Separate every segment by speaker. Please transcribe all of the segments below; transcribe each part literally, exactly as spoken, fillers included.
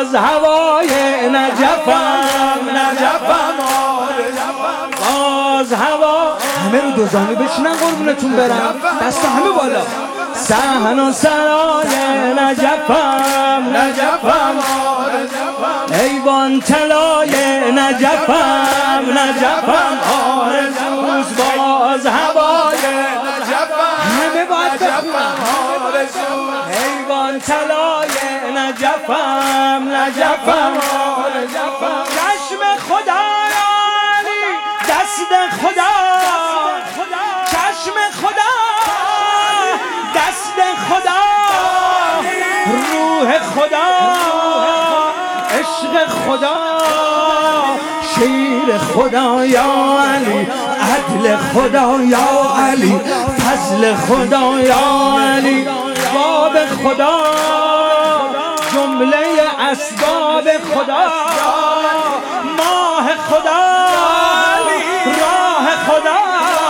Speaker 1: باز هوای نجفم نجفم باز هوا. همه رو دوزانی بشینن قربونتون برم، دست همه بالا. صحن و سرای نجفم نجفم ایوان طلای نجفم نجفم آرزوز باز هوای نجفم همه باید بخونم ایوان طلای نجفم نجفم آرزوز چشم خدا علی دست خدا چشم خدا دست خدا روح خدا عشق خدا شیر خدا یا علی عدل خدا یا علی فضل خدا یا علی باب خدا جمله اسباب خدا ماه خدا راه خدا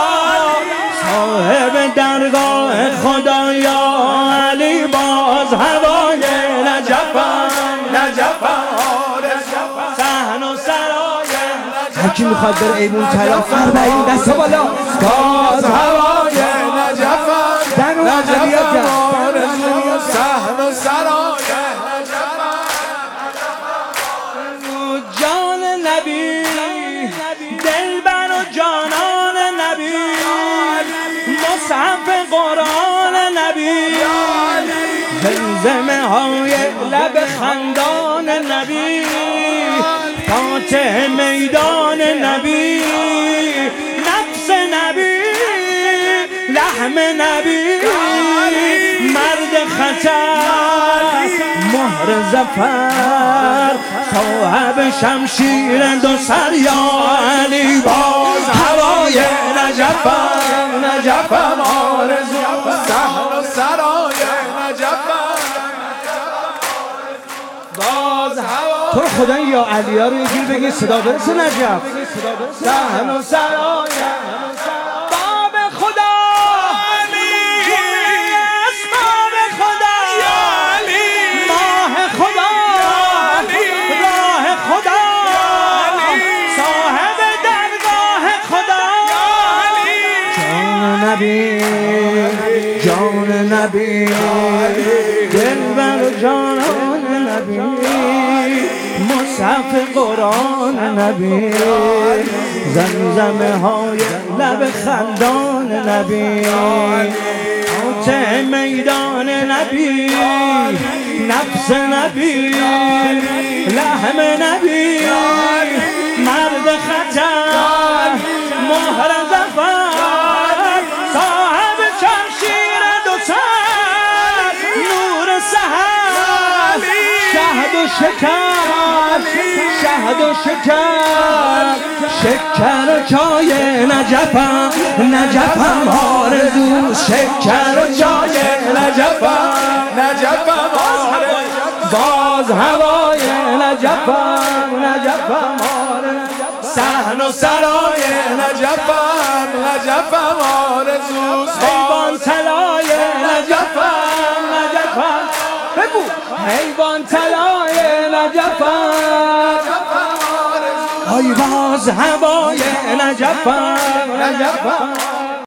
Speaker 1: صاحب درگاه خدا یا علی باز هوای نجفم نجفم صحن و سرای هرکی میخواد بره ایوان طلا فربعین دست بالا باز هوای نجفم نجفم صحن و سرای جان نبی دلبر و جانان نبی مصحف قرآن نبی زمزمه های لب خندان نبی فاتح میدان نبی نفس نبی لحم نبی مرد خطر مهر زفر صاحب شمشیر دو سر یا علی باز هوای نجفم نجفم آرزو صحن و سرای نجفم باز هوا. تو خدا یا علی ها رو یه جور بگی صدا برسه نجف صحن و سرای باب خدا اسباب خدا ماه خدا راه خدا صاحب درگاه خدا جان نبی جان نبی دلبر جانان نبی مصحف قرآن نبی زمزمه های لب خندان نبی فاتح میدان نبی نفس نبی لحم نبی مرد خطر مهر زفر صاحب شمشیر دو سر نور سحر شهد و شکر شهد و شکر شکر و چای نجفم نجفم آرزو شکر و چای نجفم نجفم آرزو باز هوای نجفم نجفم آرزو صحن و سرای نجفم نجفم آرزو ایوان طلای نجفم نجفم بگو ایوان طلای نجفم آی باز هوای نجفم نجفم